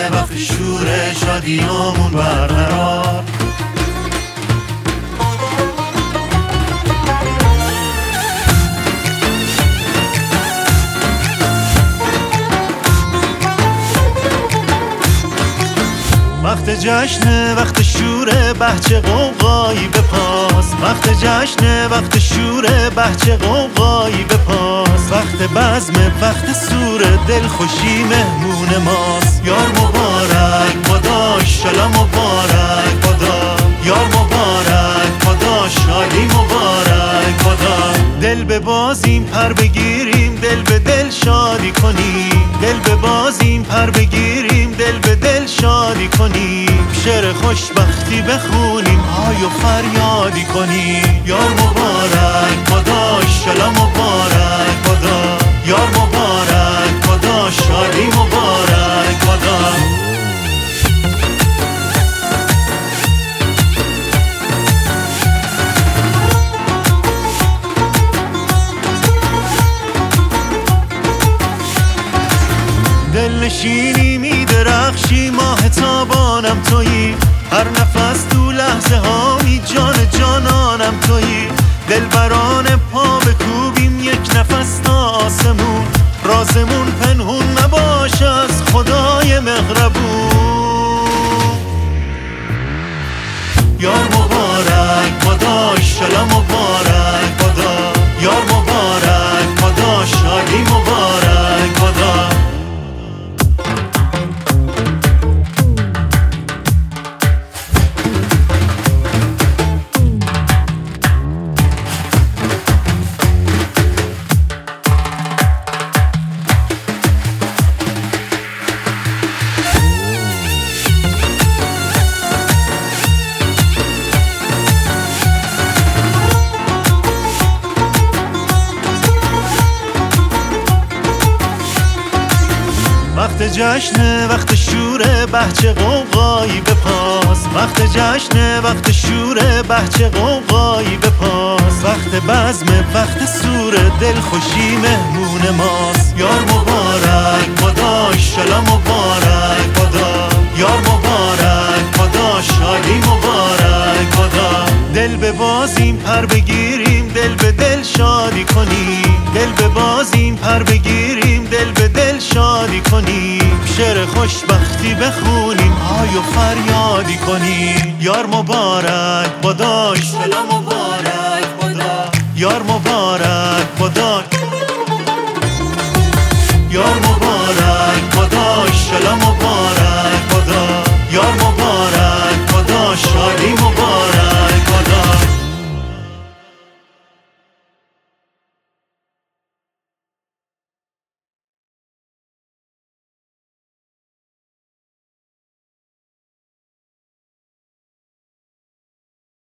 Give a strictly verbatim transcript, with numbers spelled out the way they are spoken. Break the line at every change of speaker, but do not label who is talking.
وقت شور شادیامون برقرار. وقت جشنه وقت شوره بهچه قوقایی بپاس. وقت جشنه وقت شوره بهچه قوقایی بپاس. وقت بزمه وقت سوره دلخوشی مهمون ماست. یار مبارک بادا شلا مبارک بادا. یار مبارک بادا شادی مبارک بادا. دل ببازیم پر بگیریم دل به دل شادی کنیم. دل ببازیم پر بگیریم دل به دل شادی کنیم. شعر خوشبختی بخونیم های و فریادی کنیم. یار مبارک بادا شلا مبارک بادا. یار مبارک بادا شادی مبارک بادا. دلنشینی می درخشی ماه تابانم تویی. هر نفس تو لحظه ها می جان جانانم تویی. دلبران پا بکوبیم یک نفس تا آسمون. رازمون پنهون نباش از خدای مهربون. یار مبارک بادا شلا مبارک بادا. یار مبارک بادا شادی مبارک بادا. وقت جشنه وقت شوره بهچه قوقایی بپاس. وقت جشنه وقت شوره بهچه قوقایی بپاس. وقت بزمه وقت سوره دلخوشی مهمون ماست. یار مبارک بادا شلا مبارک بادا. یار مبارک بادا شادی مبارک بادا. دل ببازیم پر بگیریم دل به دل شادی کنیم. دل ببازیم پر بگیریم دل به دل شادی کنیم. شعر خوشبختی بخونیم های و فریادی کنیم. یار مبارک بادا شلا